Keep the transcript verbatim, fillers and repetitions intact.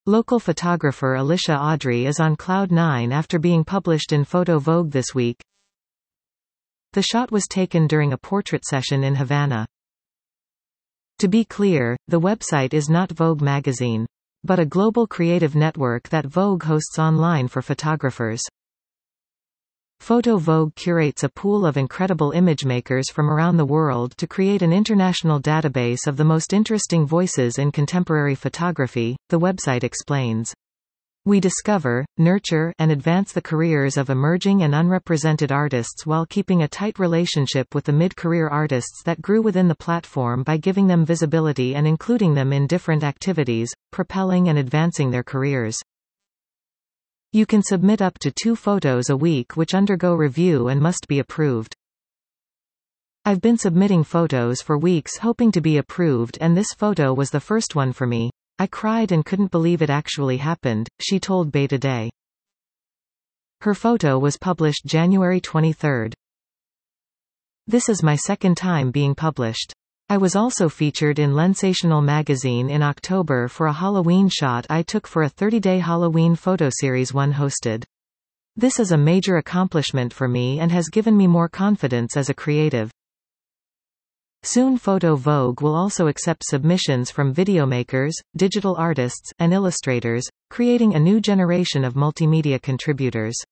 Local photographer Alicia Audrey is on cloud nine after being published in Photo Vogue this week. The shot was taken during a portrait session in Havana. To be clear, the website is not Vogue magazine, but a global creative network that Vogue hosts online for photographers. Photo Vogue curates a pool of incredible imagemakers from around the world to create an international database of the most interesting voices in contemporary photography, the website explains. We discover, nurture, and advance the careers of emerging and unrepresented artists while keeping a tight relationship with the mid-career artists that grew within the platform by giving them visibility and including them in different activities, propelling and advancing their careers. You can submit up to two photos a week which undergo review and must be approved. I've been submitting photos for weeks hoping to be approved, and this photo was the first one for me. I cried and couldn't believe it actually happened, she told Bay Today. Her photo was published January twenty-third. This is my second time being published. I was also featured in Lensational magazine in October for a Halloween shot I took for a thirty-day Halloween photo series one hosted. This is a major accomplishment for me and has given me more confidence as a creative. Soon Photo Vogue will also accept submissions from videomakers, digital artists, and illustrators, creating a new generation of multimedia contributors.